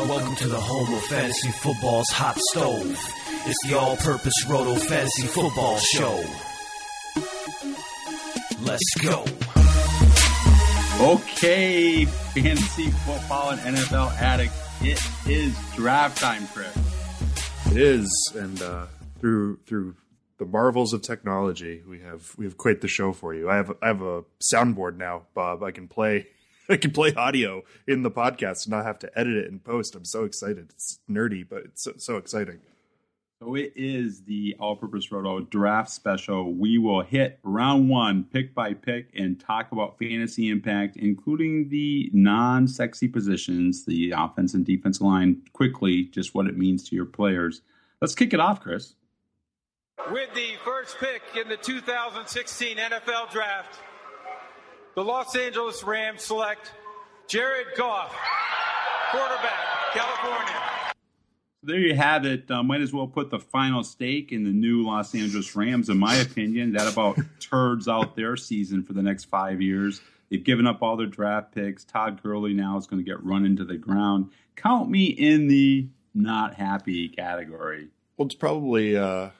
Welcome to the home of fantasy football's hot stove. It's the all-purpose Roto Fantasy Football Show. Let's go. Okay, fantasy football and NFL addict. It is draft time, Chris. It is, and through the marvels of technology, we have quite the show for you. I have a soundboard now, Bob. I can play audio in the podcast and not have to edit it and post. I'm so excited. It's nerdy, but it's so exciting. So it is the All-Purpose Roto Draft Special. We will hit round one, pick by pick, and talk about fantasy impact, including the non-sexy positions, the offense and defensive line, quickly, just what it means to your players. Let's kick it off, Chris. With the first pick in the 2016 NFL Draft, the Los Angeles Rams select Jared Goff, quarterback, California. There you have it. Might as well put the final stake in the new Los Angeles Rams, in my opinion. That about turds out their season for the next 5 years. They've given up all their draft picks. Todd Gurley now is going to get run into the ground. Count me in the not happy category. Well, it's probably, one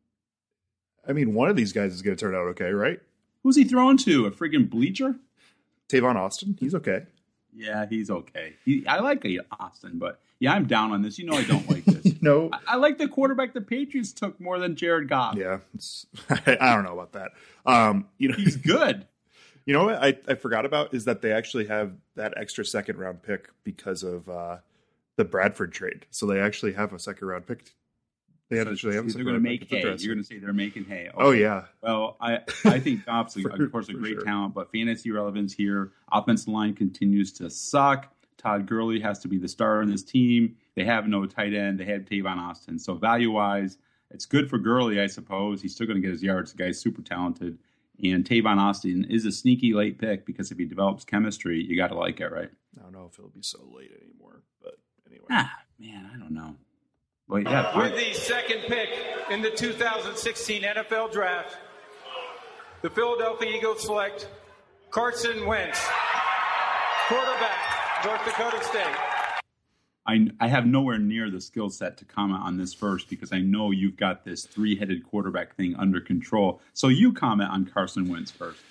of these guys is going to turn out okay, right? Who's he throwing to? A friggin' bleacher? Tavon Austin. He's okay. Yeah, he's okay. I like Austin, but yeah, I'm down on this. You know I don't like this. No. I like the quarterback the Patriots took more than Jared Goff. Yeah, I don't know about that. He's good. You know what I forgot about is that they actually have that extra second round pick because of the Bradford trade. So they actually have a second round pick. They're going to make hay. You're going to say they're making hay. Okay. Oh, yeah. Well, I think Goff's, of course, a great talent, but fantasy relevance here. Offensive line continues to suck. Todd Gurley has to be the starter on this team. They have no tight end. They had Tavon Austin. So value-wise, it's good for Gurley, I suppose. He's still going to get his yards. The guy's super talented. And Tavon Austin is a sneaky late pick because if he develops chemistry, you got to like it, right? I don't know if it'll be so late anymore, but anyway. Man, I don't know. Well, yeah. With the second pick in the 2016 NFL Draft, the Philadelphia Eagles select Carson Wentz, quarterback, North Dakota State. I have nowhere near the skill set to comment on this first because I know you've got this three-headed quarterback thing under control. So you comment on Carson Wentz first.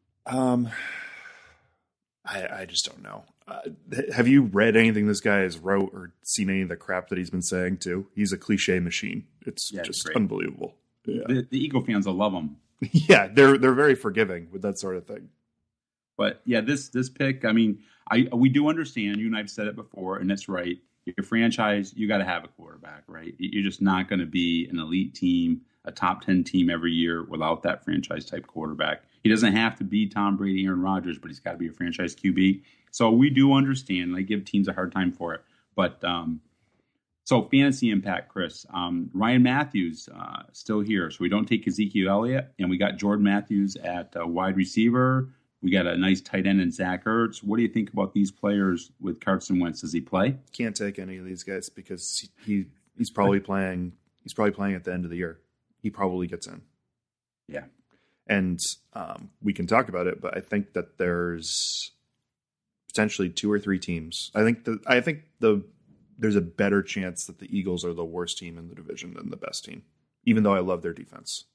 I just don't know. Have you read anything this guy has wrote or seen any of the crap that he's been saying too? He's a cliche machine. It's just unbelievable. Yeah. The Eagle fans will love him. Yeah, they're very forgiving with that sort of thing. But yeah, this pick, we do understand. You and I've said it before, and that's right. Your franchise, you got to have a quarterback, right? You're just not going to be an elite team, a top 10 team every year without that franchise type quarterback. He doesn't have to be Tom Brady, Aaron Rodgers, but he's got to be a franchise QB. So we do understand, and I give teams a hard time for it. But so fantasy impact, Chris. Ryan Matthews still here, so we don't take Ezekiel Elliott, and we got Jordan Matthews at wide receiver. We got a nice tight end in Zach Ertz. What do you think about these players with Carson Wentz? Does he play? Can't take any of these guys because he's probably playing. He's probably playing at the end of the year. He probably gets in. Yeah. And we can talk about it, but I think that there's potentially two or three teams. I think there's a better chance that the Eagles are the worst team in the division than the best team, even though I love their defense.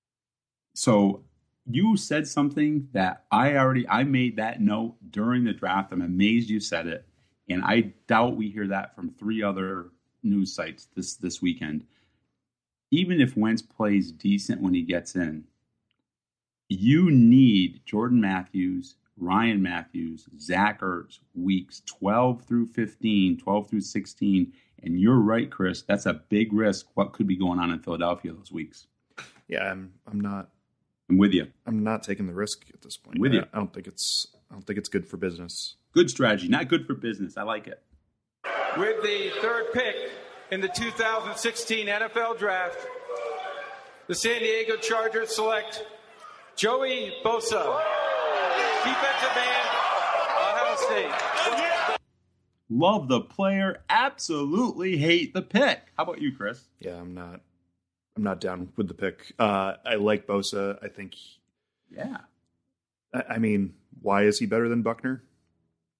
So you said something that I made that note during the draft. I'm amazed you said it, and I doubt we hear that from three other news sites this weekend. Even if Wentz plays decent when he gets in, you need Jordan Matthews, Ryan Matthews, Zach Ertz, weeks 12 through 15, 12 through 16. And you're right, Chris. That's a big risk. What could be going on in Philadelphia those weeks? Yeah, I'm not. I'm with you. I'm not taking the risk at this point. With you. I don't think it's good for business. Good strategy, not good for business. I like it. With the third pick in the 2016 NFL Draft, the San Diego Chargers select Joey Bosa, defensive end, Ohio State. Love the player, absolutely hate the pick. How about you, Chris? Yeah, I'm not down with the pick. I like Bosa. I think. Yeah. I mean, why is he better than Buckner?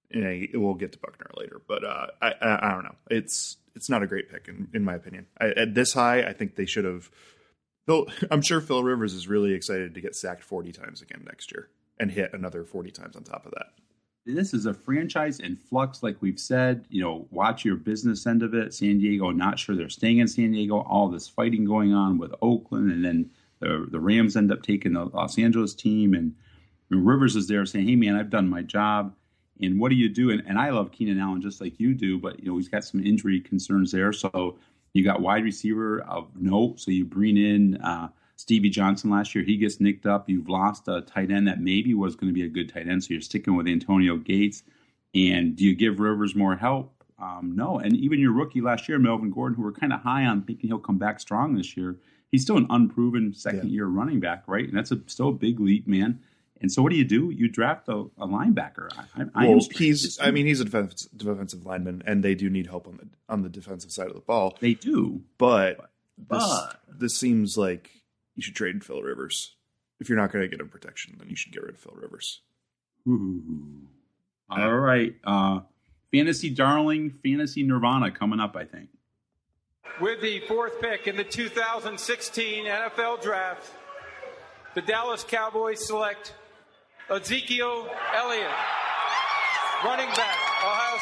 We'll get to Buckner later, but I don't know. It's not a great pick in my opinion. At this high, I think they should have. Though I'm sure Phil Rivers is really excited to get sacked 40 times again next year and hit another 40 times on top of that. This is a franchise in flux, like we've said. Watch your business end of it. San Diego, not sure they're staying in San Diego. All this fighting going on with Oakland, and then the Rams end up taking the Los Angeles team, and Rivers is there saying, "Hey, man, I've done my job." And what do you do? And I love Keenan Allen just like you do, but he's got some injury concerns there. So you got wide receiver of note. So you bring in Stevie Johnson last year. He gets nicked up. You've lost a tight end that maybe was going to be a good tight end. So you're sticking with Antonio Gates. And do you give Rivers more help? No. And even your rookie last year, Melvin Gordon, who we're kind of high on thinking he'll come back strong this year, he's still an unproven second-year running back, right? And that's still a big leap, man. And so what do? You draft a linebacker. He's a defensive lineman, and they do need help on the defensive side of the ball. They do. But this seems like you should trade Phil Rivers. If you're not going to get him protection, then you should get rid of Phil Rivers. Ooh. All right. Fantasy darling, fantasy nirvana coming up, I think. With the fourth pick in the 2016 NFL Draft, the Dallas Cowboys select Ezekiel Elliott, running back, Ohio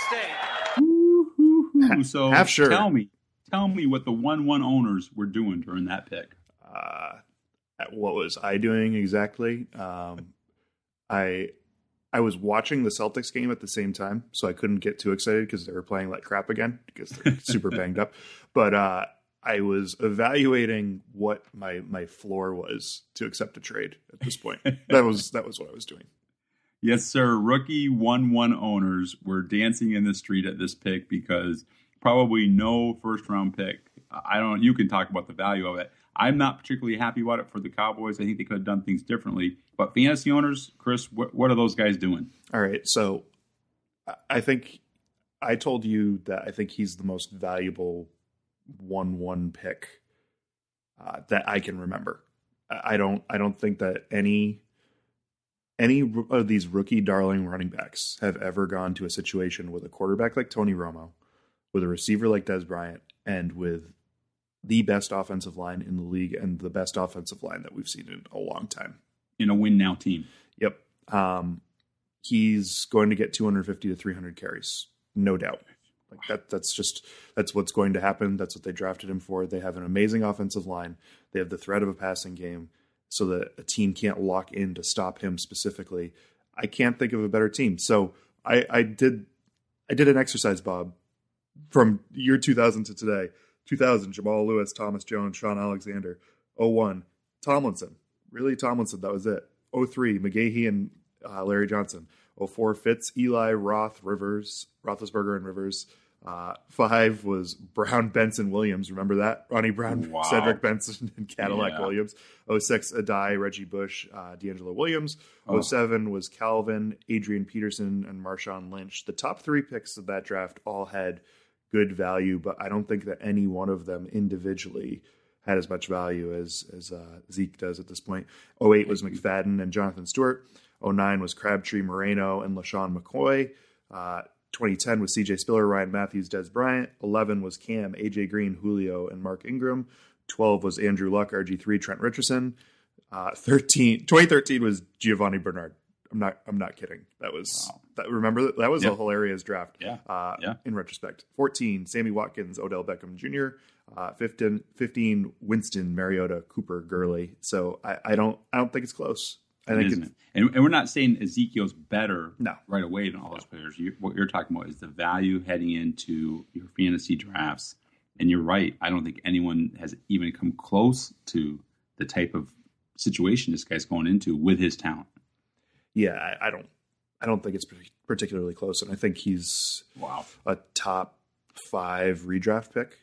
State. So half sure. Tell me what the 1-1 owners were doing during that pick. What was I doing exactly? I was watching the Celtics game at the same time, so I couldn't get too excited because they were playing like crap again because they're super banged up. But I was evaluating what my floor was to accept a trade at this point. That was what I was doing. Yes, sir. Rookie 1-1 owners were dancing in the street at this pick because probably no first round pick. You can talk about the value of it. I'm not particularly happy about it for the Cowboys. I think they could have done things differently. But fantasy owners, Chris, what are those guys doing? All right. So I think I told you that I think he's the most valuable 1-1 pick that I can remember. I don't think that any of these rookie darling running backs have ever gone to a situation with a quarterback like Tony Romo, with a receiver like Dez Bryant, and with the best offensive line in the league and the best offensive line that we've seen in a long time. In a win now team. Yep. He's going to get 250 to 300 carries, no doubt. Like that's what's going to happen. That's what they drafted him for. They have an amazing offensive line. They have the threat of a passing game so that a team can't lock in to stop him specifically. I can't think of a better team. So I did an exercise, Bob, from year 2000 to today. 2000, Jamal Lewis, Thomas Jones, Sean Alexander. 01, Tomlinson. Really, Tomlinson, that was it. 03, McGahee and Larry Johnson. 04, Fitz, Eli, Roethlisberger, and Rivers. 5 was Brown, Benson, Williams. Remember that? Ronnie Brown, wow. Cedric Benson, and Cadillac Williams. 06, Adai, Reggie Bush, D'Angelo Williams. 07 was Calvin, Adrian Peterson, and Marshawn Lynch. The top 3 picks of that draft all had good value, but I don't think that any one of them individually had as much value as Zeke does at this point. 08 was McFadden and Jonathan Stewart. 09 was Crabtree, Moreno, and LaShawn McCoy. 2010 was CJ Spiller, Ryan Matthews, Dez Bryant. 11 was Cam, AJ Green, Julio, and Mark Ingram. 12 was Andrew Luck, RG3, Trent Richardson. 2013 was Giovanni Bernard. I'm not kidding. That was remember that was a hilarious draft. In retrospect. 14, Sammy Watkins, Odell Beckham Jr. 15, Winston, Mariota, Cooper, Gurley. So I don't think it's close. I think and we're not saying Ezekiel's better No. right away than all those players. What you're talking about is the value heading into your fantasy drafts. And you're right. I don't think anyone has even come close to the type of situation this guy's going into with his talent. Yeah, I don't think it's particularly close, and I think he's a top 5 redraft pick.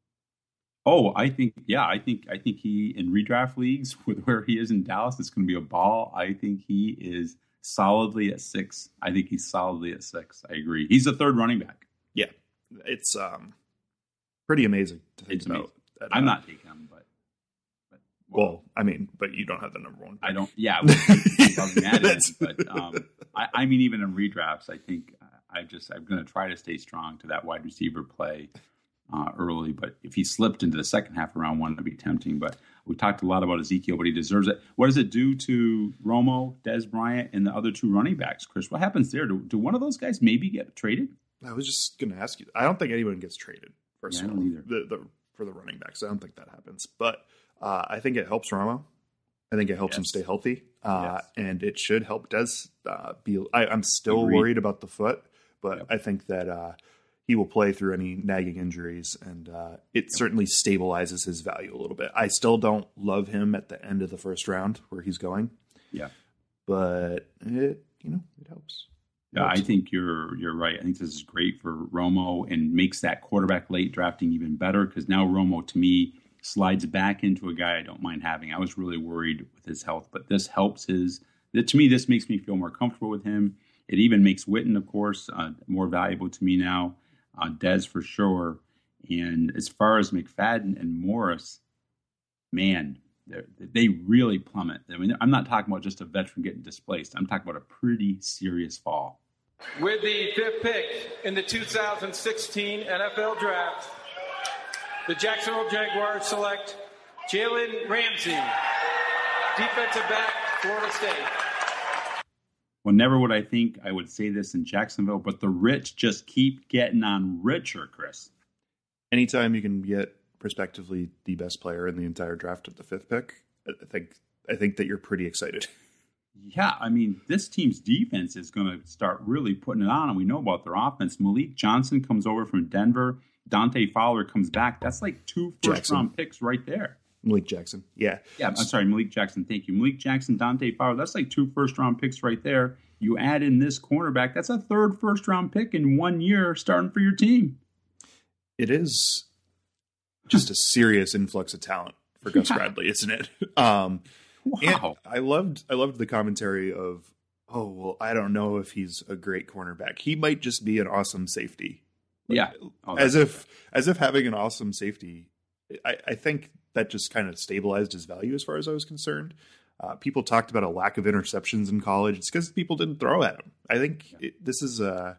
Oh, I think he in redraft leagues with where he is in Dallas, it's going to be a ball. I think he is solidly at 6. I think he's solidly at 6. I agree. He's the 3rd running back. Yeah, it's pretty amazing to think about. I'm not taking him, but well, I mean, but you don't have the number 1 pick. I don't. Yeah, but I mean, even in redrafts, I I'm going to try to stay strong to that wide receiver play early. But if he slipped into the second half of round one, it'd be tempting. But we talked a lot about Ezekiel, but he deserves it. What does it do to Romo, Dez Bryant, and the other two running backs, Chris? What happens there? Do one of those guys maybe get traded? I was just going to ask you. I don't think anyone gets traded. First of all, I don't either. For the running backs, I don't think that happens. But I think it helps Romo. I think it helps him stay healthy, and it should help Dez be. I'm still worried about the foot, but I think that he will play through any nagging injuries, and it certainly stabilizes his value a little bit. I still don't love him at the end of the first round where he's going. Yeah, but it helps. Yeah, I think you're right. I think this is great for Romo and makes that quarterback late drafting even better, because now Romo, to me, slides back into a guy I don't mind having. I was really worried with his health, but this helps to me, this makes me feel more comfortable with him. It even makes Witten, of course, more valuable to me now. Dez for sure. And as far as McFadden and Morris, man, they really plummet. I mean, I'm not talking about just a veteran getting displaced. I'm talking about a pretty serious fall. With the 5th pick in the 2016 NFL Draft, the Jacksonville Jaguars select Jalen Ramsey, defensive back, Florida State. Well, never would I think I would say this in Jacksonville, but the rich just keep getting on richer, Chris. Anytime you can get prospectively the best player in the entire draft at the 5th pick, I think that you're pretty excited. Yeah, I mean, this team's defense is going to start really putting it on, and we know about their offense. Malik Johnson comes over from Denver. Dante Fowler comes back. That's like 2 first-round picks right there. Malik Jackson, yeah. Yeah, I'm sorry, Malik Jackson. Thank you. Malik Jackson, Dante Fowler. That's like 2 first-round picks right there. You add in this cornerback, that's a 3rd first-round pick in 1 year starting for your team. It is just a serious influx of talent for Gus Bradley, isn't it? Wow. And I loved the commentary of, oh, well, I don't know if he's a great cornerback. He might just be an awesome safety. Yeah. As if having an awesome safety, I think that just kind of stabilized his value as far as I was concerned. People talked about a lack of interceptions in college. It's because people didn't throw at him. I think this is a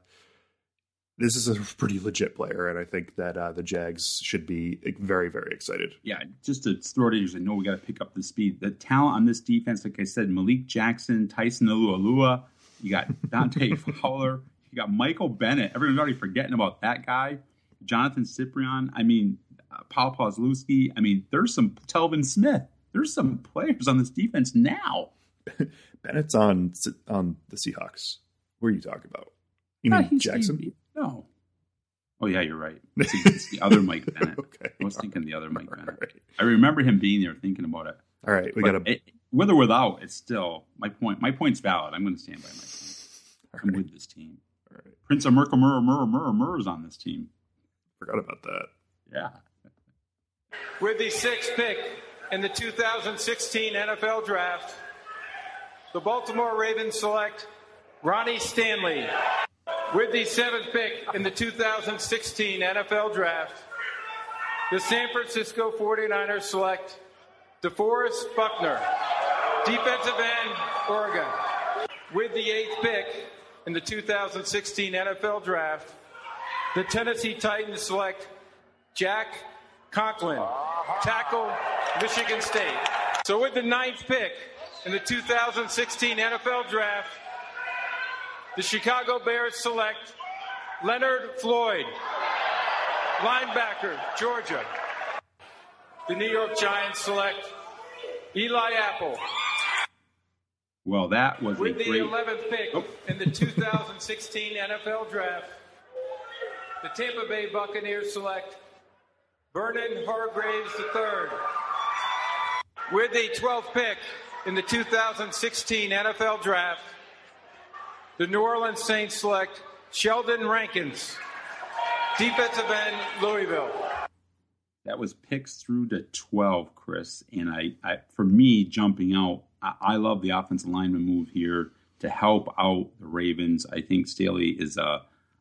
pretty legit player, and I think that the Jags should be very, very excited. Yeah, just to throw it in, I know we got to pick up the speed. The talent on this defense, like I said, Malik Jackson, Tyson Alualua, you got Dante Fowler, you got Michael Bennett. Everyone's already forgetting about that guy. Jonathan Cyprian. I mean, Paul Posluski. I mean, there's some Telvin Smith. There's some players on this defense now. Bennett's on the Seahawks. What are you talking about? You mean Jackson? No. Oh, yeah, you're right. It's the other Mike Bennett. Okay. I was thinking the other Mike Bennett. Right. I remember him being there thinking about it. All right. With or without, it's still my point. My point's valid. I'm going to stand by my point. I'm with this team. All right. Prince of Murr is on this team. Forgot about that. Yeah. With the 6th pick in the 2016 NFL Draft, the Baltimore Ravens select Ronnie Stanley. With the 7th pick in the 2016 NFL Draft, the San Francisco 49ers select DeForest Buckner, defensive end, Oregon. With the 8th pick in the 2016 NFL Draft, the Tennessee Titans select Jack Conklin, tackle, Michigan State. So with the 9th pick in the 2016 NFL Draft, the Chicago Bears select Leonard Floyd, linebacker, Georgia. The New York Giants select Eli Apple. Well, that was with a the great... 11th pick in the 2016 NFL Draft, the Tampa Bay Buccaneers select Vernon Hargraves III. With the 12th pick in the 2016 NFL Draft, the New Orleans Saints select Sheldon Rankins, defensive end, Louisville. That was picks through to 12, Chris. And I for me, jumping out, I love the offensive lineman move here to help out the Ravens. I think Stanley's a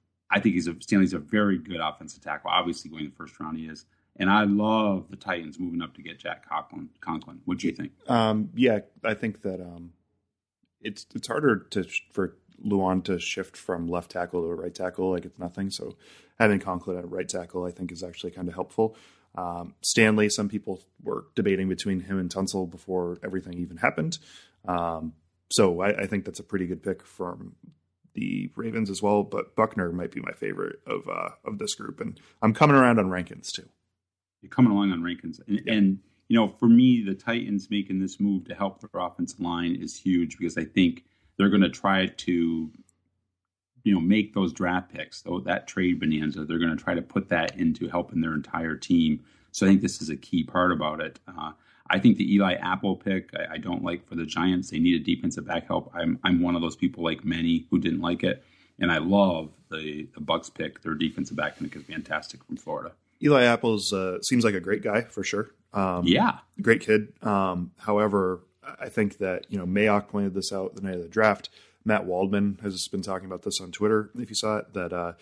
very good offensive tackle. Obviously, going in the first round, he is. And I love the Titans moving up to get Jack Conklin. What do you think? Yeah, I think that it's harder for Luan to shift from left tackle to right tackle like it's nothing. So having Conklin at right tackle, I think, is actually kind of helpful. Stanley, some people were debating between him and Tunsil before everything even happened. So I think that's a pretty good pick from the Ravens as well. But Buckner might be my favorite of this group, and I'm coming around on Rankins too. You're coming along on Rankins, and for me, the Titans making this move to help their offensive line is huge because I think they're going to try to, make those draft picks, though that trade bonanza, they're going to try to put that into helping their entire team. So I think this is a key part about it. I think the Eli Apple pick, I don't like for the Giants. They need a defensive back help. I'm one of those people like many who didn't like it. And I love the Bucs pick. Their defensive back, I think, is fantastic from Florida. Eli Apples seems like a great guy for sure. Great kid. However, I think that, Mayock pointed this out the night of the draft. Matt Waldman has been talking about this on Twitter, if you saw it, that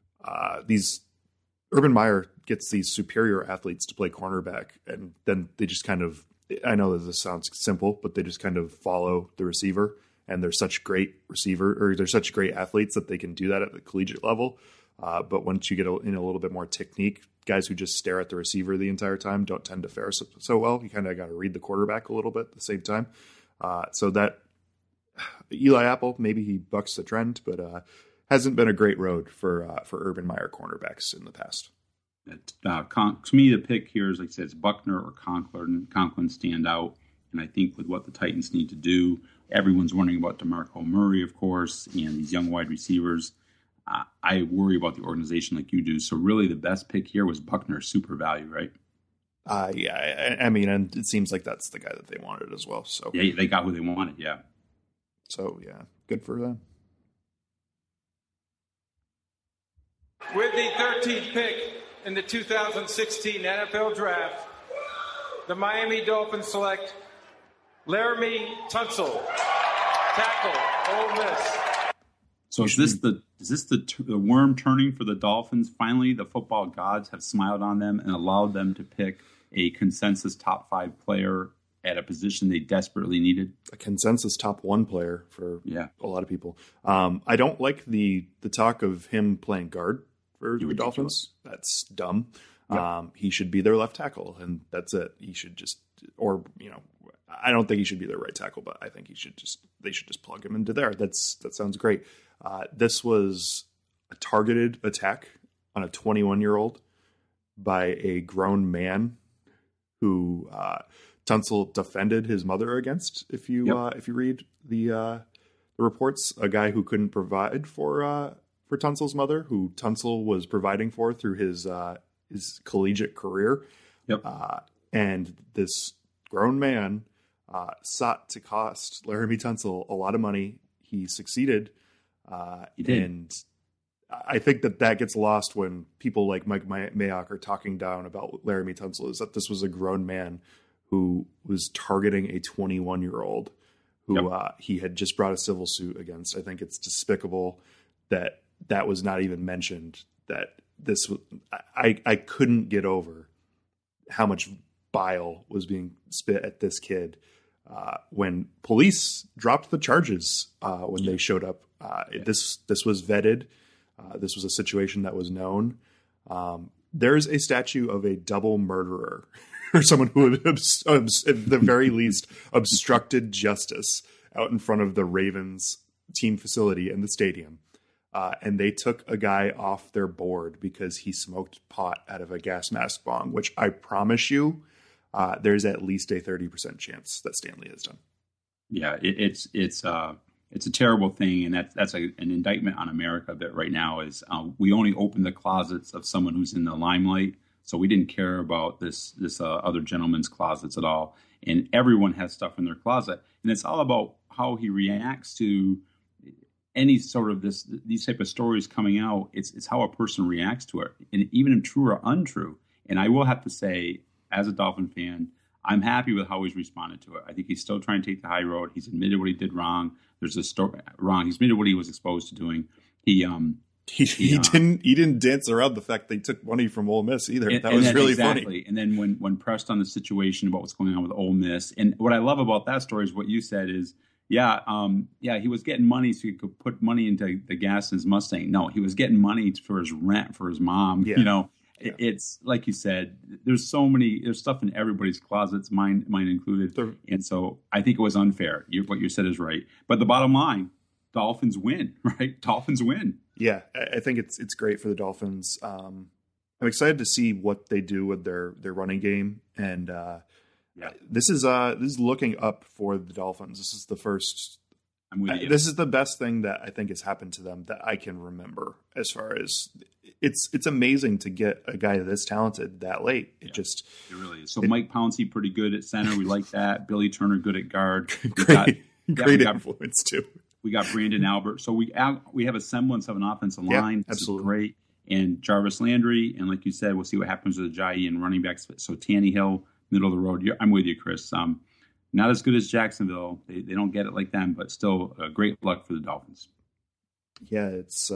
Urban Meyer gets these superior athletes to play cornerback, and then they just kind of, I know that this sounds simple, but they just kind of follow the receiver, and they're such great they're such great athletes that they can do that at the collegiate level. But once you get in a little bit more technique, guys who just stare at the receiver the entire time don't tend to fare so well. You kind of got to read the quarterback a little bit at the same time. So that Eli Apple, maybe he bucks the trend, but hasn't been a great road for Urban Meyer cornerbacks in the past. To me, the pick here is, like I said, it's Buckner or Conklin. Conklin stand out, and I think with what the Titans need to do, everyone's wondering about DeMarco Murray, of course, and these young wide receivers. I worry about the organization like you do. So really the best pick here was Buckner, super value, right? Yeah, I mean, and it seems like that's the guy that they wanted as well. So yeah, they got who they wanted, yeah. So, yeah, good for them. With the 13th pick in the 2016 NFL Draft, the Miami Dolphins select Laramie Tunsil, tackle, Ole Miss. So is this the worm turning for the Dolphins? Finally, the football gods have smiled on them and allowed them to pick a consensus top 5 player at a position they desperately needed. A consensus top 1 player for a lot of people. I don't like the talk of him playing guard for the Dolphins. That's dumb. Yep. He should be their left tackle, and that's it. He should just, I don't think he should be their right tackle, but I think they should just plug him into there. That sounds great. This was a targeted attack on a 21-year-old by a grown man who Tunsil defended his mother against. If you read the reports, a guy who couldn't provide for Tunsil's mother, who Tunsil was providing for through his collegiate career. Yep. And this grown man sought to cost Laramie Tunsil a lot of money. He succeeded. He did. And I think that gets lost when people like Mike Mayock are talking down about Laramie Tunsil, is that this was a grown man who was targeting a 21-year-old who he had just brought a civil suit against. I think it's despicable that was not even mentioned. That this was, I couldn't get over how much bile was being spit at this kid when police dropped the charges when they showed up. This was vetted. This was a situation that was known. There's a statue of a double murderer or someone who, at the very least, obstructed justice out in front of the Ravens team facility in the stadium. And they took a guy off their board because he smoked pot out of a gas mask bong, which I promise you, there's at least a 30% chance that Stanley has done. Yeah, it's a terrible thing, and that's an indictment on America a bit right now. Is we only open the closets of someone who's in the limelight, so we didn't care about this other gentleman's closets at all. And everyone has stuff in their closet, and it's all about how he reacts to any sort of these type of stories coming out. It's how a person reacts to it, and even true or untrue. And I will have to say, as a Dolphin fan, I'm happy with how he's responded to it. I think he's still trying to take the high road. He's admitted what he did wrong. There's a story wrong. He's admitted what he was exposed to doing. He didn't dance around the fact they took money from Ole Miss either. That was really funny. And then when pressed on the situation about what's going on with Ole Miss, and what I love about that story is what you said is Yeah, he was getting money so he could put money into the gas in his Mustang. No, he was getting money for his rent for his mom. Yeah. You know, it's like you said, there's stuff in everybody's closets, mine included. And so I think it was unfair. What you said is right. But the bottom line, Dolphins win, right? Dolphins win. Yeah, I think it's great for the Dolphins. I'm excited to see what they do with their running game, and this is looking up for the Dolphins. This is the first. I'm with you. This is the best thing that I think has happened to them that I can remember. As far as it's amazing to get a guy this talented that late. It really is. So Mike Pouncey pretty good at center. We like that. Billy Turner good at guard. Great influence too. We got Brandon Albert. So we have a semblance of an offensive line. This absolutely. Is great. And Jarvis Landry. And like you said, we'll see what happens with Ajayi and running backs. So Tannehill, middle of the road. I'm with you, Chris. Not as good as Jacksonville. They don't get it like them, but still great luck for the Dolphins. Yeah, it's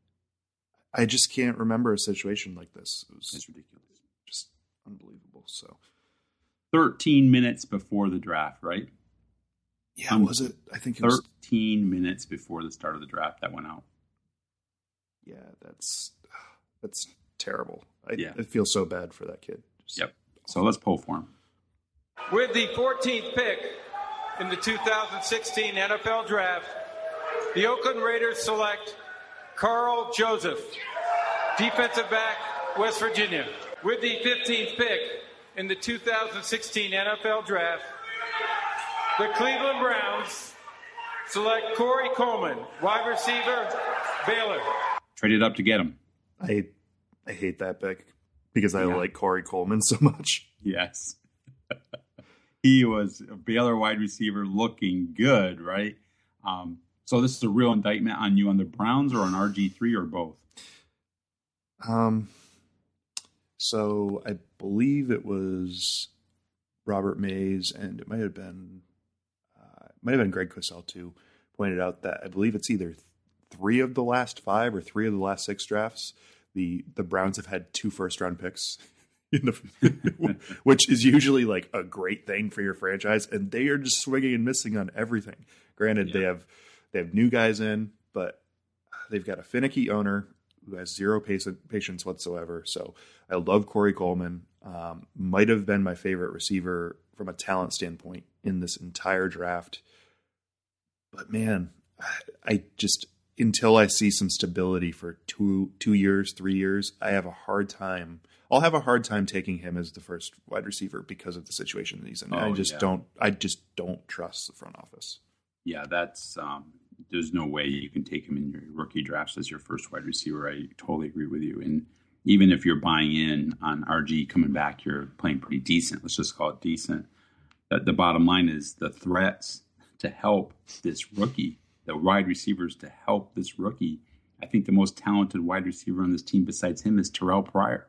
I just can't remember a situation like this. It's ridiculous. Just unbelievable. So 13 minutes before the draft, right? Yeah, was it? I think it was 13 minutes before the start of the draft that went out. Yeah, that's terrible. I Yeah. feel so bad for that kid. Yep. So let's pull for him. With the 14th pick in the 2016 NFL Draft, the Oakland Raiders select Carl Joseph, defensive back, West Virginia. With the 15th pick in the 2016 NFL Draft, the Cleveland Browns select Corey Coleman, wide receiver, Baylor. Traded up to get him. I hate that pick because I like Corey Coleman so much. Yes. He was a Baylor wide receiver looking good, right? So this is a real indictment on you on the Browns or on RG3 or both? So I believe it was Robert Mays, and it might have been Greg Cosell too, pointed out that I believe it's either 3 of the last 5 or 3 of the last 6 drafts. The Browns have had 2 first-round picks, which is usually like a great thing for your franchise, and they are just swinging and missing on everything. Granted, they have new guys in, but they've got a finicky owner who has zero patience whatsoever. So I love Corey Coleman. Might have been my favorite receiver from a talent standpoint in this entire draft. But man, I just, until I see some stability for 2 years, 3 years, I'll have a hard time taking him as the first wide receiver because of the situation that he's in. I just don't trust the front office. Yeah, that's there's no way you can take him in your rookie drafts as your first wide receiver. I totally agree with you. And even if you're buying in on RG coming back, you're playing pretty decent. Let's just call it decent. The bottom line is the threats to help this rookie, the wide receivers to help this rookie. I think the most talented wide receiver on this team besides him is Terrell Pryor.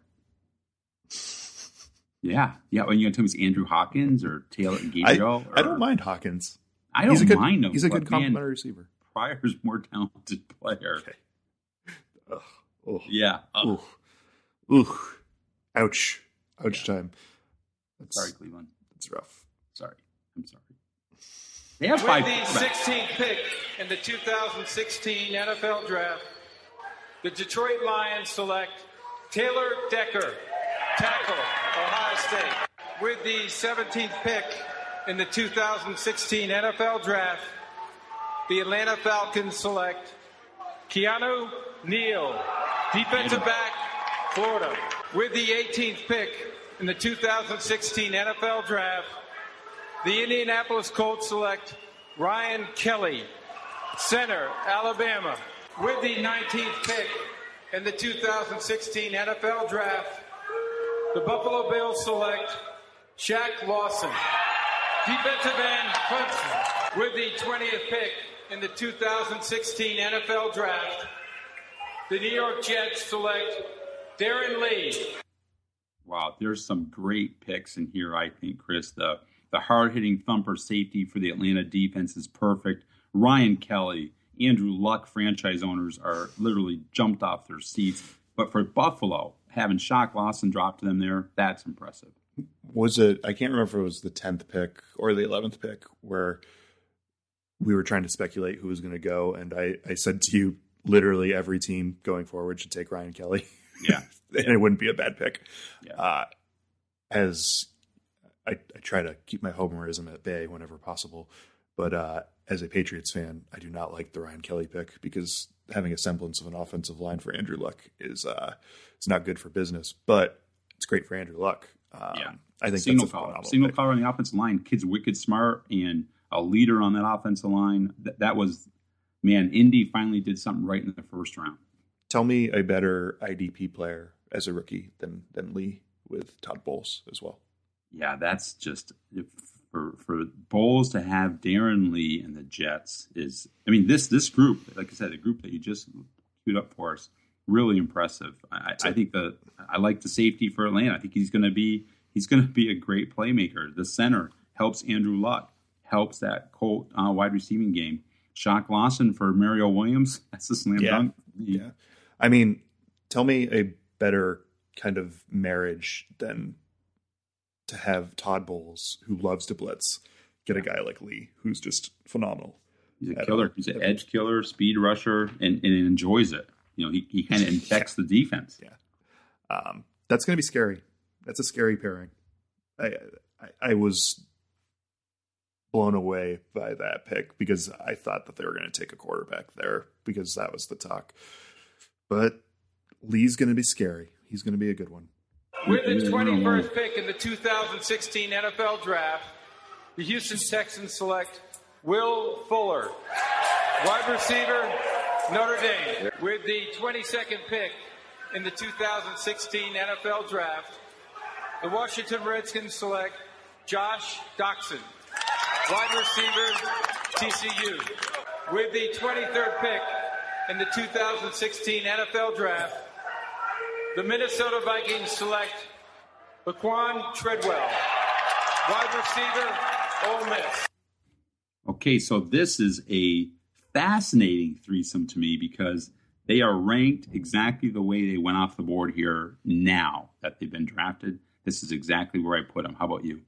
Yeah. When you're going to tell me it's Andrew Hawkins or Taylor Gabriel. I don't mind Hawkins. I don't mind him. He's a good complimentary receiver. Pryor's more talented player. Okay. Oh. Yeah. Ooh. Ouch. Time. Sorry, Cleveland. It's rough. Sorry. I'm sorry. They have With the 16th pick in the 2016 NFL Draft, the Detroit Lions select Taylor Decker, tackle, Ohio State. With the 17th pick in the 2016 NFL Draft, the Atlanta Falcons select Keanu Neal, defensive back, Florida. With the 18th pick in the 2016 NFL Draft, the Indianapolis Colts select Ryan Kelly, center, Alabama. With the 19th pick in the 2016 NFL Draft, the Buffalo Bills select Shaq Lawson, defensive end, Clemson. With the 20th pick in the 2016 NFL Draft, the New York Jets select Darren Lee. Wow, there's some great picks in here, I think, Chris. The hard-hitting thumper safety for the Atlanta defense is perfect. Ryan Kelly, Andrew Luck franchise owners are literally jumped off their seats. But for Buffalo, having Shaq Lawson drop to them there, that's impressive. Was it, I can't remember if it was the 10th pick or the 11th pick, where we were trying to speculate who was going to go, and I said to you, literally every team going forward should take Ryan Kelly. Yeah. And it wouldn't be a bad pick. Yeah. As I try to keep my homerism at bay whenever possible, but as a Patriots fan, I do not like the Ryan Kelly pick because having a semblance of an offensive line for Andrew Luck is it's not good for business, but it's great for Andrew Luck. Yeah. I think single that's color on the offensive line. Kid's wicked smart and a leader on that offensive line. That was, man, Indy finally did something right in the first round. Tell me a better IDP player as a rookie than Lee with Todd Bowles as well. Yeah, that's just for Bowles to have Darren Lee and the Jets is. I mean, this group, like I said, the group that you just queued up for us, really impressive. I think I like the safety for Atlanta. I think he's going to be a great playmaker. The center helps Andrew Luck, helps that Colt wide receiving game. Shock Lawson for Mario Williams. That's a slam dunk. Yeah. I mean, tell me a better kind of marriage than to have Todd Bowles, who loves to blitz, get a guy like Lee, who's just phenomenal. He's a killer. He's an edge killer, speed rusher, and enjoys it. You know, he kind of infects the defense. Yeah. That's going to be scary. That's a scary pairing. I was blown away by that pick because I thought that they were going to take a quarterback there because that was the talk. But Lee's going to be scary. He's going to be a good one. With its 21st pick in the 2016 NFL Draft, the Houston Texans select Will Fuller, wide receiver, Notre Dame. With the 22nd pick in the 2016 NFL Draft, the Washington Redskins select Josh Doxson, wide receiver, TCU. With the 23rd pick in the 2016 NFL Draft, the Minnesota Vikings select Laquan Treadwell, wide receiver, Ole Miss. Okay, so this is a fascinating threesome to me because they are ranked exactly the way they went off the board here now that they've been drafted. This is exactly where I put them. How about you?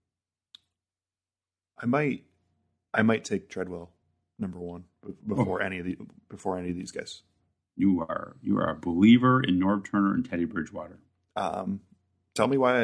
I might take Treadwell number one before any of these guys. You are a believer in Norv Turner and Teddy Bridgewater. Tell me why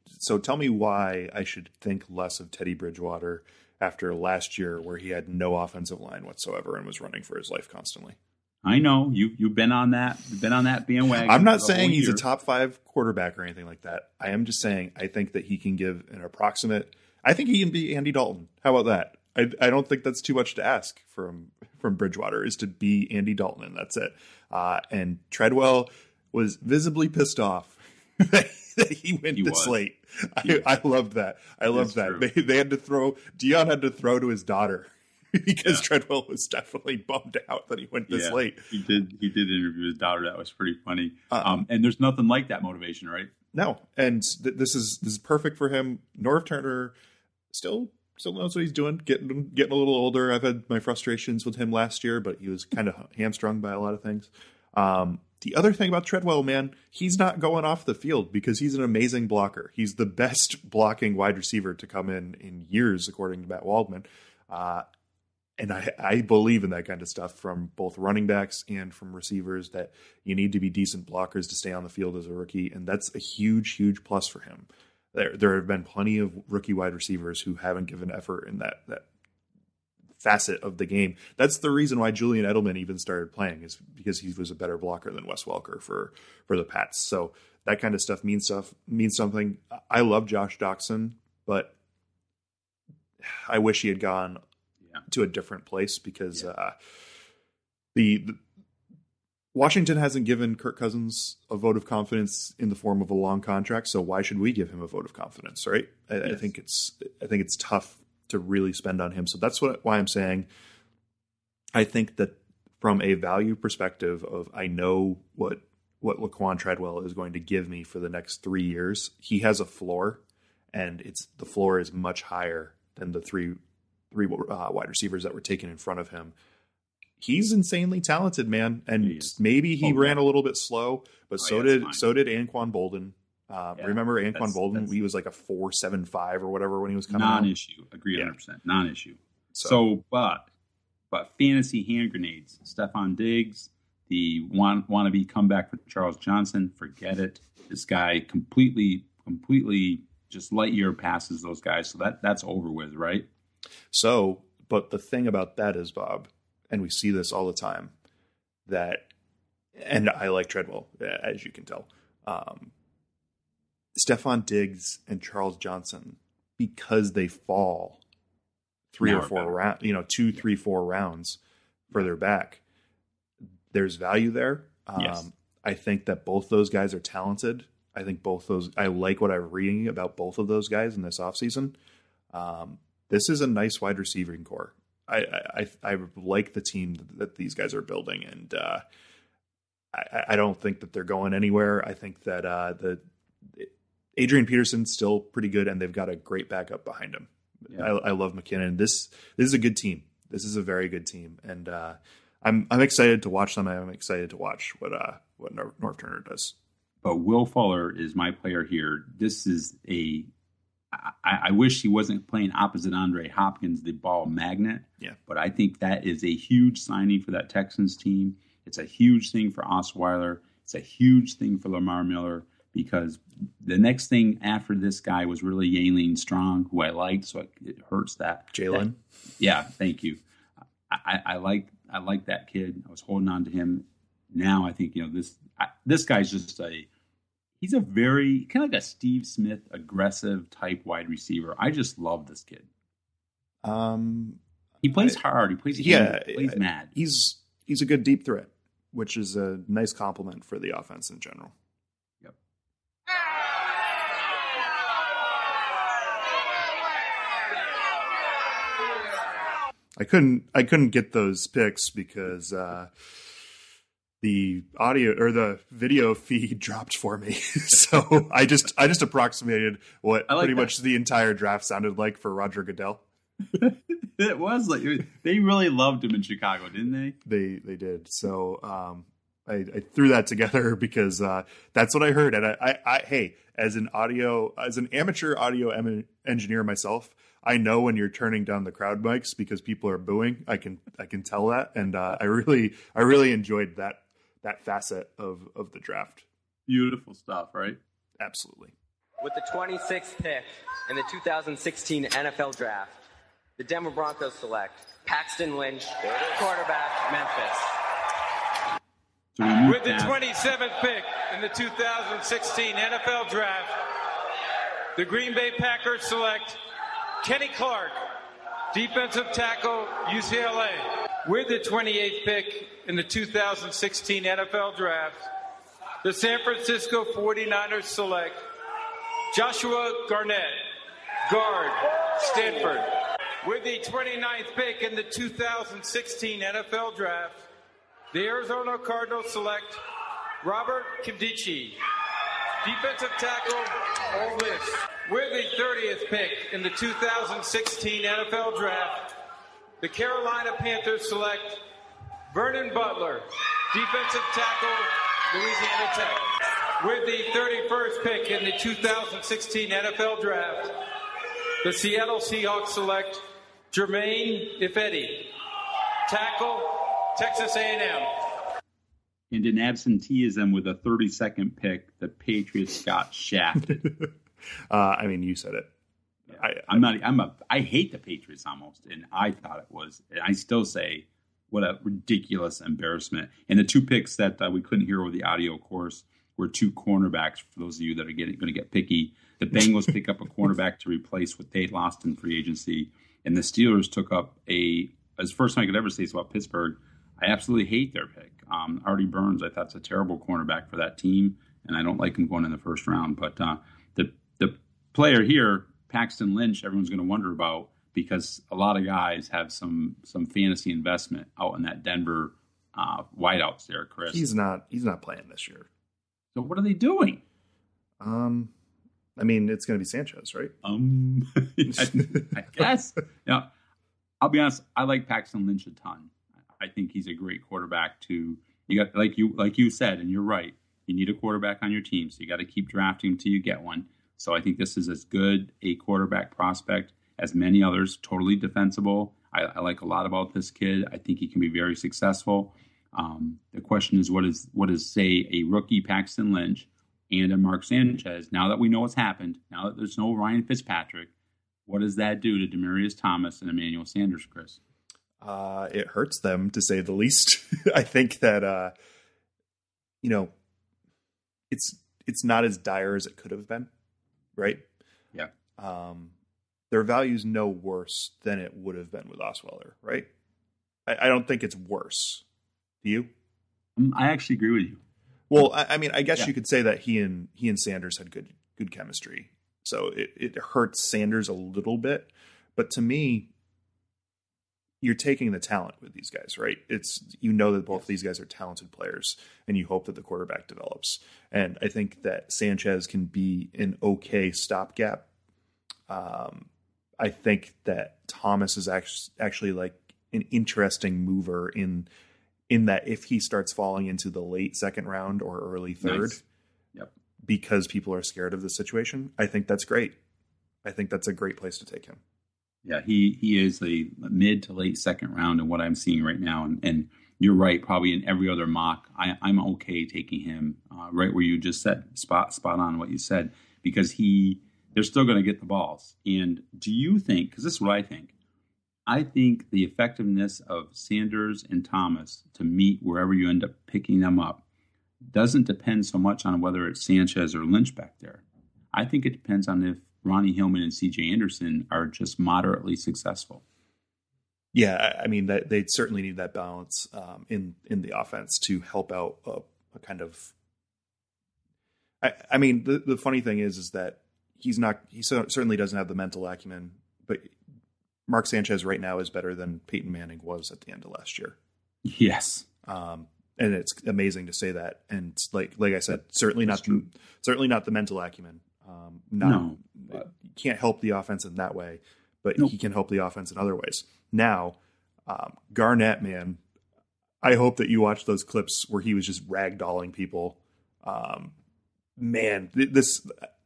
I should think less of Teddy Bridgewater after last year where he had no offensive line whatsoever and was running for his life constantly. I know you've been on that bandwagon. I'm not saying he's a top 5 quarterback or anything like that. I am just saying I think that he can give an approximate. I think he can be Andy Dalton. How about that? I don't think that's too much to ask from Bridgewater is to be Andy Dalton, and that's it. And Treadwell was visibly pissed off that he went this late. I loved that. I loved that. They had to throw. Dion had to throw to his daughter because Treadwell was definitely bummed out that he went this late. He did interview his daughter. That was pretty funny. And there's nothing like that motivation, right? No, and this is perfect for him. Norv Turner still knows what he's doing. Getting a little older. I've had my frustrations with him last year, but he was kind of hamstrung by a lot of things. The other thing about Treadwell, man, he's not going off the field because he's an amazing blocker. He's the best blocking wide receiver to come in years, according to Matt Waldman. And I believe in that kind of stuff from both running backs and from receivers, that you need to be decent blockers to stay on the field as a rookie. And that's a huge, huge plus for him. There have been plenty of rookie wide receivers who haven't given effort in that facet of the game. That's the reason why Julian Edelman even started playing, is because he was a better blocker than Wes Welker for the Pats. So that kind of stuff means something. I love Josh Doxson, but I wish he had gone to a different place because the Washington hasn't given Kirk Cousins a vote of confidence in the form of a long contract. So why should we give him a vote of confidence? Right. I think it's tough to really spend on him. So that's why I'm saying I think that from a value perspective of, I know what Laquan Treadwell is going to give me for the next 3 years. He has a floor, and the floor is much higher than the three wide receivers that were taken in front of him. He's insanely talented, man. And maybe he ran a little bit slow, but so did Anquan Bolden. Remember Anquan Bolden? He was like a 4.75 or whatever when he was coming out. Non-issue. Agree 100%. Non-issue. So, but fantasy hand grenades. Stephon Diggs, the wannabe comeback for Charles Johnson. Forget it. This guy completely just light year passes those guys. So that's over with, right? So, but the thing about that is, Bob, and we see this all the time, and I like Treadwell, as you can tell. Stephon Diggs and Charles Johnson, because they fall 3 or 4 rounds, 2, 3, 4 rounds further back, there's value there. Yes. I think that both those guys are talented. I think I like what I'm reading about both of those guys in this offseason. This is a nice wide receiving core. I like the team that these guys are building, and I don't think that they're going anywhere. I think that Adrian Peterson's still pretty good, and they've got a great backup behind him. Yeah. I love McKinnon. This is a good team. This is a very good team, and I'm excited to watch them. I'm excited to watch what Norv Turner does. But Will Fuller is my player here. This is I wish he wasn't playing opposite Andre Hopkins, the ball magnet. Yeah. But I think that is a huge signing for that Texans team. It's a huge thing for Osweiler. It's a huge thing for Lamar Miller, because the next thing after this guy was really Yalen Strong, who I liked, so it hurts that. Jalen? Yeah, thank you. I like that kid. I was holding on to him. Now I think, this guy's just he's a very kind of like a Steve Smith aggressive type wide receiver. I just love this kid. He plays hard. He plays mad. He's a good deep threat, which is a nice compliment for the offense in general. Yep. I couldn't get those picks because the audio or the video feed dropped for me. So I just approximated what pretty much the entire draft sounded like for Roger Goodell. It was like they really loved him in Chicago, didn't they? They did. So I threw that together because that's what I heard. And I hey, as an amateur audio engineer myself, I know when you're turning down the crowd mics because people are booing. I can tell that, and I really enjoyed that facet of the draft. Beautiful stuff, right? Absolutely. With the 26th pick in the 2016 NFL Draft, the Denver Broncos select Paxton Lynch, quarterback, Memphis. With the 27th pick in the 2016 NFL Draft, the Green Bay Packers select Kenny Clark, defensive tackle, UCLA. With the 28th pick in the 2016 NFL Draft, the San Francisco 49ers select Joshua Garnett, guard, Stanford. With the 29th pick in the 2016 NFL Draft, the Arizona Cardinals select Robert Nkemdiche, defensive tackle, Ole Miss. With the 30th pick in the 2016 NFL Draft, the Carolina Panthers select Vernon Butler, defensive tackle, Louisiana Tech. With the 31st pick in the 2016 NFL Draft, the Seattle Seahawks select Jermaine Ifedi, tackle, Texas A&M. And in absenteeism with a 32nd pick, the Patriots got shafted. I mean, you said it. I hate the Patriots almost, and I thought it was. And I still say, what a ridiculous embarrassment. And the 2 picks that we couldn't hear over the audio, of course, were 2 cornerbacks. For those of you that are going to get picky, the Bengals pick up a cornerback to replace what they lost in free agency, and the Steelers took up it's the first time I could ever say this about Pittsburgh. I absolutely hate their pick. Artie Burns, I thought, is a terrible cornerback for that team, and I don't like him going in the first round. But the player here, Paxton Lynch, everyone's going to wonder about, because a lot of guys have some fantasy investment out in that Denver wideouts there, Chris. He's not playing this year. So what are they doing? I mean, it's going to be Sanchez, right? I guess. Yeah. I'll be honest. I like Paxton Lynch a ton. I think he's a great quarterback too. You got like you said, and you're right. You need a quarterback on your team, so you got to keep drafting until you get one. So I think this is as good a quarterback prospect as many others. Totally defensible. I like a lot about this kid. I think he can be very successful. The question is, what is say a rookie Paxton Lynch and a Mark Sanchez, now that we know what's happened, now that there's no Ryan Fitzpatrick, what does that do to Demaryius Thomas and Emmanuel Sanders, Chris? It hurts them, to say the least. I think that, it's not as dire as it could have been, right? Yeah. Their value's no worse than it would have been with Osweiler, right? I don't think it's worse. Do you? I actually agree with you. Well, I mean, I guess you could say that he and Sanders had good chemistry. So it hurts Sanders a little bit. But to me, you're taking the talent with these guys, right? It's, that both of these guys are talented players, and you hope that the quarterback develops. And I think that Sanchez can be an okay stopgap. I think that Thomas is actually like an interesting mover in that if he starts falling into the late second round or early third, Nice. Yep. because people are scared of the situation, I think that's great. I think that's a great place to take him. Yeah, he is a mid to late second round in what I'm seeing right now. And you're right, probably in every other mock, I'm okay taking him right where you just said, spot on what you said, because they're still going to get the balls. And do you think, because this is what I think the effectiveness of Sanders and Thomas to meet wherever you end up picking them up doesn't depend so much on whether it's Sanchez or Lynch back there. I think it depends on if Ronnie Hillman and C.J. Anderson are just moderately successful. Yeah, I mean, they certainly need that balance in the offense to help out a kind of. I mean, the funny thing is that he certainly doesn't have the mental acumen, but Mark Sanchez right now is better than Peyton Manning was at the end of last year. Yes. And it's amazing to say that. And like I said, certainly not the mental acumen. You can't help the offense in that way, but he can help the offense in other ways. Now, Garnett, man, I hope that you watch those clips where he was just ragdolling people. This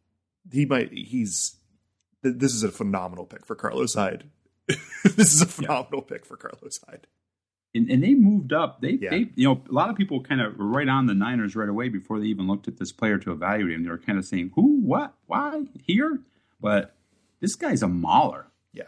is a phenomenal pick for Carlos Hyde. This is a phenomenal pick for Carlos Hyde. And they moved up. They a lot of people kind of were right on the Niners right away before they even looked at this player to evaluate him. They were kind of saying, who, what, why, here? But this guy's a mauler. Yeah.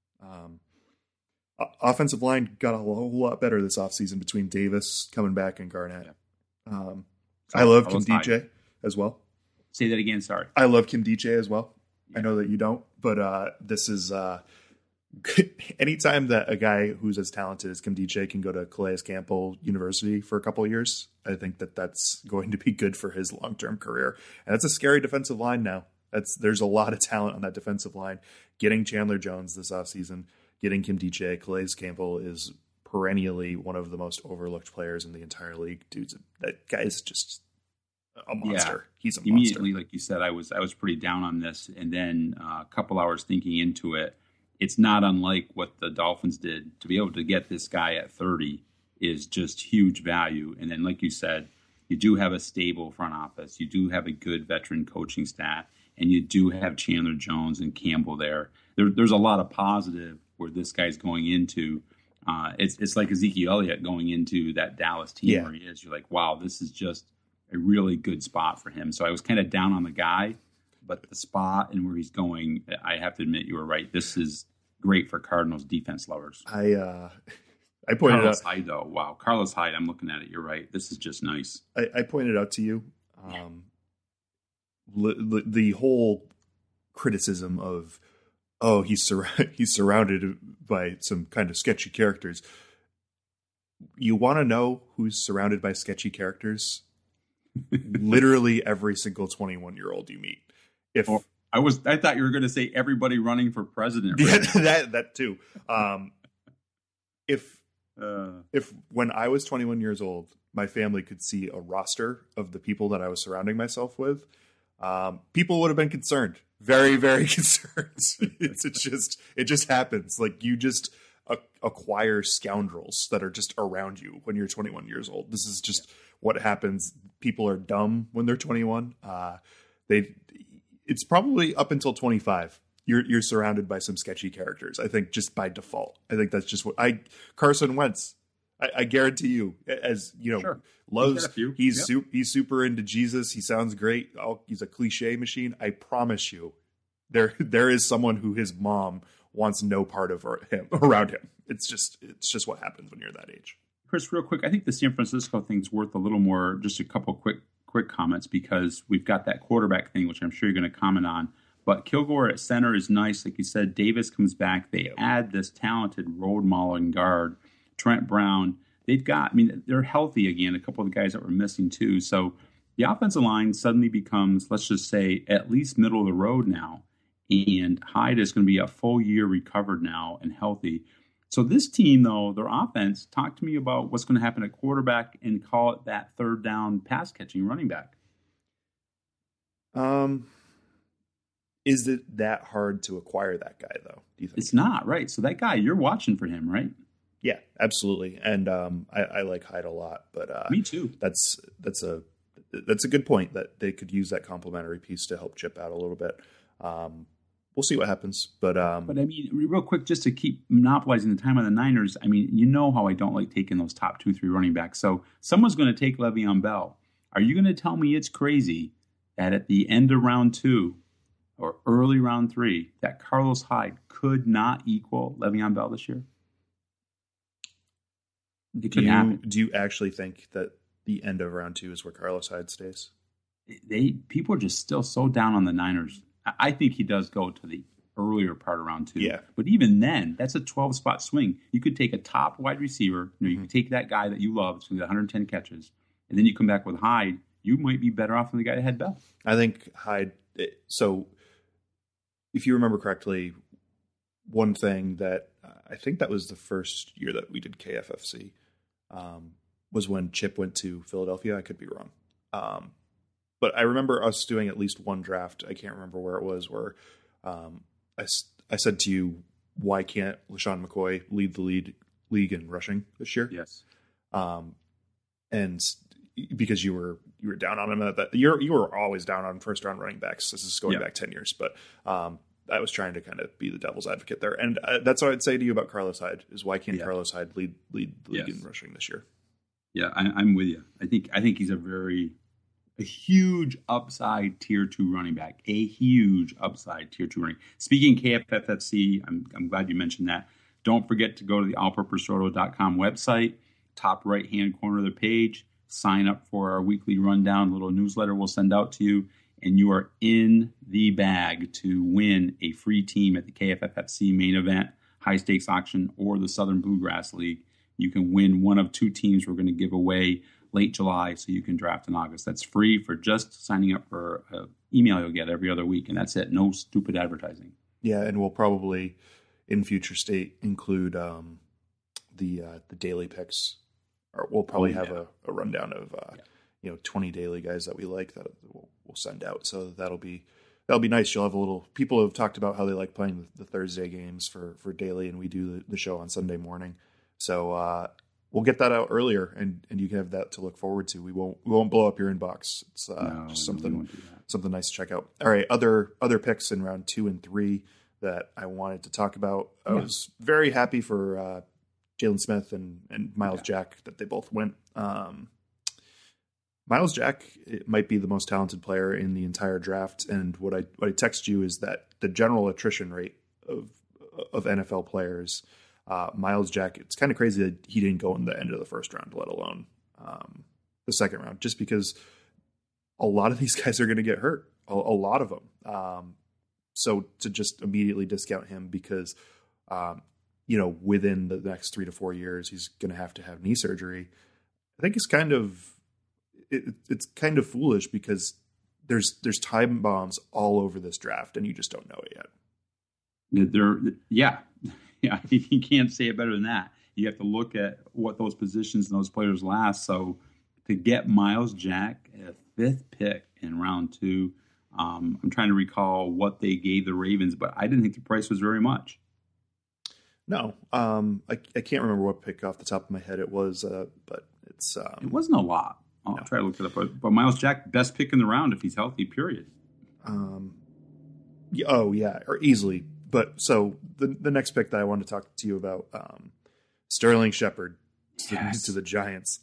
Offensive line got a whole lot better this offseason between Davis coming back and Garnett. I love Kim DJ as well. Say that again, sorry. I love Kim DJ as well. Yeah. I know that you don't, but this is anytime that a guy who's as talented as Kim DJ can go to Calais Campbell University for a couple of years, I think that that's going to be good for his long-term career. And that's a scary defensive line now. There's a lot of talent on that defensive line. Getting Chandler Jones this offseason, getting Kim DJ, Calais Campbell is perennially one of the most overlooked players in the entire league. Dude, that guy is just a monster. Yeah. He's a monster. Immediately, like you said, I was pretty down on this, and then a couple hours thinking into it, it's not unlike what the Dolphins did. To be able to get this guy at 30 is just huge value. And then, like you said, you do have a stable front office. You do have a good veteran coaching staff, and you do have Chandler Jones and Campbell there. There's a lot of positive where this guy's going into. It's like Ezekiel Elliott going into that Dallas team where he is. You're like, wow, this is just a really good spot for him. So I was kind of down on the guy, but the spot and where he's going, I have to admit you were right. This is great for Cardinals defense lovers. I pointed Carlos out Hyde, though. Wow, Carlos Hyde. I'm looking at it. You're right. This is just nice. I pointed out to you the whole criticism of he's surrounded by some kind of sketchy characters. You want to know who's surrounded by sketchy characters? Literally every single 21-year-old you meet. I thought you were going to say everybody running for president. Right? Yeah, that too. If when I was 21 years old, my family could see a roster of the people that I was surrounding myself with, people would have been concerned. Very, very concerned. It just happens. Like you just acquire scoundrels that are just around you when you're 21 years old. This is just what happens. People are dumb when they're 21. It's probably up until 25 you're surrounded by some sketchy characters. I think just by default. I think that's just what Carson Wentz. I guarantee you, as you know, Sure. loves. He's super into Jesus. He sounds great. He's a cliche machine. I promise you, there is someone who his mom wants no part of him around him. It's just what happens when you're that age. Chris, real quick, I think the San Francisco thing's worth a little more. Just a couple quick comments, because we've got that quarterback thing, which I'm sure you're going to comment on. But Kilgore at center is nice, like you said. Davis comes back. They add this talented road mauling guard. Trent Brown, they're healthy again, a couple of the guys that were missing too. So the offensive line suddenly becomes, let's just say, at least middle of the road now. And Hyde is going to be a full year recovered now and healthy. So this team, though, their offense, talk to me about what's going to happen at quarterback and call it that third down pass catching running back. Is it that hard to acquire that guy, though, do you think? It's not, right? So that guy, you're watching for him, right? Yeah, absolutely, and I like Hyde a lot, but me too. That's a good point that they could use that complementary piece to help chip out a little bit. We'll see what happens, but I mean, real quick, just to keep monopolizing the time on the Niners. I mean, you know how I don't like taking those top 2-3 running backs. So someone's going to take Le'Veon Bell. Are you going to tell me it's crazy that at the end of round 2 or early round 3 that Carlos Hyde could not equal Le'Veon Bell this year? Do you actually think that the end of round 2 is where Carlos Hyde stays? People are just still so down on the Niners. I think he does go to the earlier part of round 2. Yeah. But even then, that's a 12-spot swing. You could take a top wide receiver. You could take that guy that you love, it's going to be 110 catches, and then you come back with Hyde. You might be better off than the guy that had Bell. I think Hyde. So, if you remember correctly, one thing that I think that was the first year that we did KFFC. Was when Chip went to Philadelphia. I could be wrong. But I remember us doing at least one draft. I can't remember where it was, where I said to you, why can't LaShawn McCoy lead the league in rushing this year? Yes. And because you were down on him that you were always down on first round running backs. This is going back 10 years, but I was trying to kind of be the devil's advocate there. And that's what I'd say to you about Carlos Hyde is why can't Carlos Hyde lead the league in rushing this year? Yeah, I'm with you. I think he's a huge upside tier 2 running back. A huge upside tier 2 running. Speaking KFFFC, I'm glad you mentioned that. Don't forget to go to the allpurposeroto.com website, top right-hand corner of the page. Sign up for our weekly rundown, little newsletter we'll send out to you. And you are in the bag to win a free team at the KFFFC main event, high stakes auction, or the Southern Bluegrass League. You can win one of 2 teams we're going to give away late July, so you can draft in August. That's free for just signing up for an email you'll get every other week, and that's it. No stupid advertising. Yeah, and we'll probably, in future state, include the daily picks. Or we'll probably have a rundown of 20 daily guys that we like that we'll send out. So that'll be nice. You'll have a little. People have talked about how they like playing the Thursday games for daily, and we do the show on Sunday morning. So we'll get that out earlier, and you can have that to look forward to. We won't blow up your inbox. It's just something nice to check out. All right, other picks in round 2 and 3 that I wanted to talk about. I was very happy for Jalen Smith and Miles Jack that they both went. Miles Jack might be the most talented player in the entire draft, and what I text you is that the general attrition rate of NFL players, Miles Jack, it's kind of crazy that he didn't go in the end of the first round, let alone the second round, just because a lot of these guys are going to get hurt, a lot of them. So to just immediately discount him because within the next 3 to 4 years he's going to have knee surgery, I think it's kind of foolish because there's time bombs all over this draft and you just don't know it yet. Yeah, you can't say it better than that. You have to look at what those positions and those players last. So to get Miles Jack at a 5th pick in round 2, I'm trying to recall what they gave the Ravens, but I didn't think the price was very much. No, I can't remember what pick off the top of my head it was, but it's it wasn't a lot. I'll try to look it up. But Miles Jack, best pick in the round if he's healthy, period. Oh yeah, or easily. But so the next pick that I want to talk to you about, Sterling Shepard to the Giants.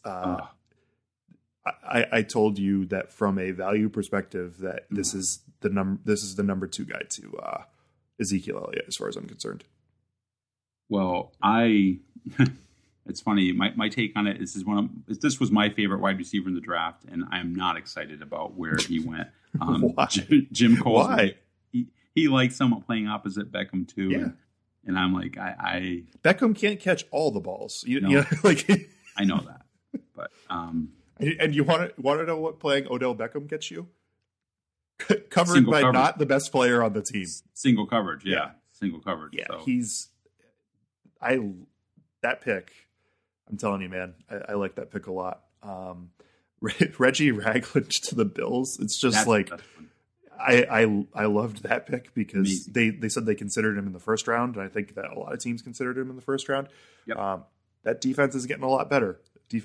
I told you that from a value perspective that this is the number 2 guy to Ezekiel Elliott as far as I'm concerned. Well, it's funny. My take on it is this was my favorite wide receiver in the draft, and I'm not excited about where he went. Why? Jim Cole. Why? He likes someone playing opposite Beckham too. Yeah. And I'm like, I Beckham can't catch all the balls. You No. know, like I know that, but and you want to know what playing Odell Beckham gets you? Covered Single by coverage. not the best player on the team. single coverage. Yeah, Yeah. single coverage. Yeah, So. That pick. I'm telling you, man, I like that pick a lot. Reggie Ragland to the Bills. It's just That's like the best one. I loved that pick because Amazing. they said they considered him in the first round, and I think that a lot of teams considered him in the first round. Yep. That defense is getting a lot better.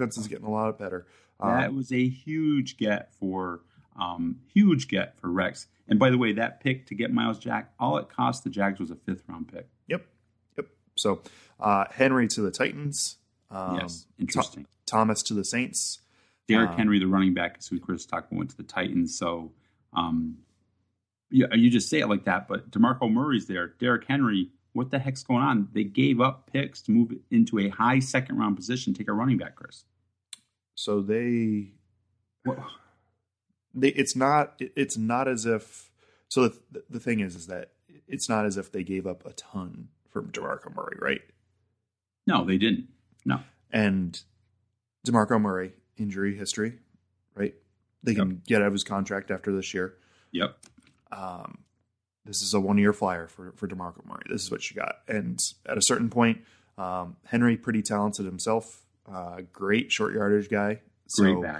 That was a huge get for Rex. And by the way, that pick to get Miles Jack, all it cost the Jags was a 5th round pick. Yep. So Henry to the Titans. Yes, interesting. Thomas to the Saints. Derrick Henry, the running back, as Chris talked about, went to the Titans. So, you just say it like that, but DeMarco Murray's there. Derrick Henry, what the heck's going on? They gave up picks to move it into a high 2nd round position, take a running back, Chris. So it's not as if. So the thing is that it's not as if they gave up a ton for DeMarco Murray, right? No, they didn't. No. And DeMarco Murray, injury history, right? They can get out of his contract after this year. Yep. This is a 1-year flyer for DeMarco Murray. This is what you got. And at a certain point, Henry, pretty talented himself, great short yardage guy. Great back.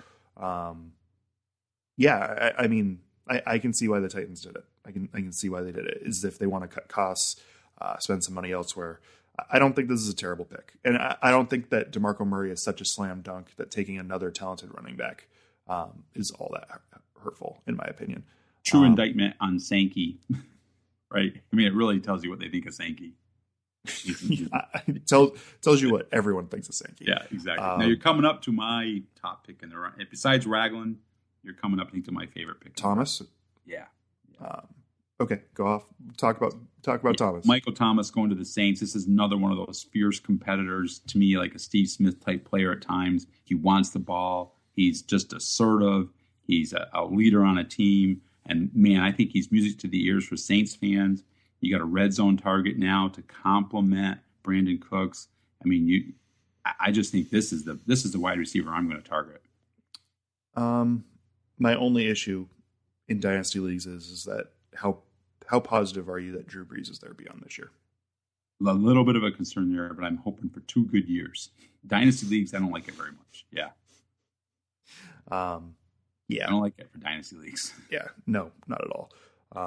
Yeah, I mean, I can see why the Titans did it. I can see why they did it. Is if they want to cut costs, spend some money elsewhere. I don't think this is a terrible pick. And I don't think that DeMarco Murray is such a slam dunk that taking another talented running back is all that hurtful, in my opinion. True indictment on Sankey, right? I mean, it really tells you what they think of Sankey. It tells you what everyone thinks of Sankey. Yeah, exactly. Now you're coming up to my top pick in the run. Besides Ragland, you're coming up, I think, to my favorite pick. Thomas? Yeah. Okay, go off. Talk about Thomas. Michael Thomas going to the Saints. This is another one of those fierce competitors to me, like a Steve Smith type player at times. He wants the ball. He's just assertive. He's a leader on a team. And, man, I think he's music to the ears for Saints fans. You got a red zone target now to complement Brandon Cooks. I mean, I just think this is the wide receiver I'm going to target. My only issue in dynasty leagues is that how positive are you that Drew Brees is there beyond this year? A little bit of a concern there, but I'm hoping for 2 good years. Dynasty leagues, I don't like it very much. Yeah. Yeah. I don't like it for dynasty leagues. Yeah. No, not at all.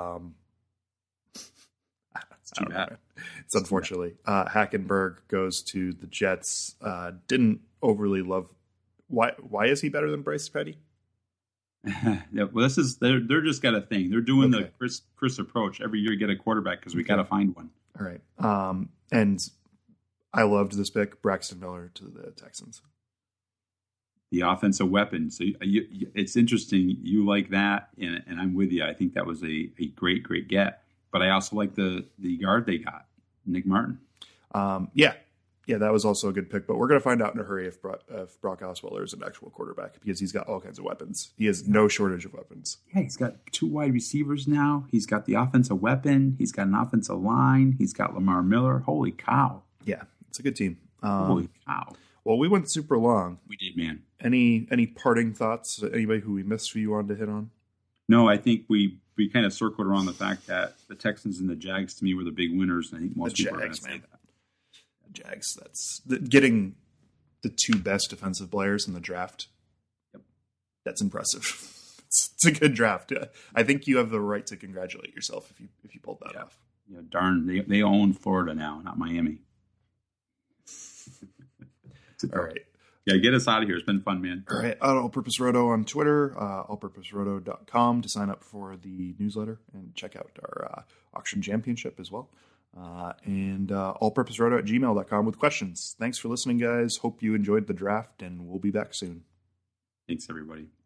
It's too bad. It's unfortunately. Hackenberg goes to the Jets. Didn't overly love. Why is he better than Bryce Petty? Yeah, well, they're just got a thing. They're doing Okay. the Chris approach every year. Get a quarterback because we got to find one. All right. And I loved this pick, Braxton Miller to the Texans. The offensive weapon. So it's interesting. You like that, and I'm with you. I think that was a great get. But I also like the guard they got, Nick Martin. Yeah, that was also a good pick. But we're going to find out in a hurry if Brock Osweiler is an actual quarterback because he's got all kinds of weapons. He has no shortage of weapons. Yeah, he's got 2 wide receivers now. He's got the offensive weapon. He's got an offensive line. He's got Lamar Miller. Holy cow. Yeah, it's a good team. Holy cow. Well, we went super long. We did, man. Any parting thoughts? Anybody who we missed who you wanted to hit on? No, I think we kind of circled around the fact that the Texans and the Jags, to me, were the big winners. I think most The people are going Jags, to say man. that. Jags. That's getting the 2 best defensive players in the draft. Yep. That's impressive. It's a good draft. I think you have the right to congratulate yourself if you pulled that off. Yeah, darn, they own Florida now, not Miami. All right. Yeah, get us out of here. It's been fun, man. All right, All Purpose Roto on Twitter, allpurposeroto.com to sign up for the newsletter and check out our auction championship as well. And allpurposeroto@gmail.com with questions. Thanks for listening, guys. Hope you enjoyed the draft, and we'll be back soon. Thanks, everybody.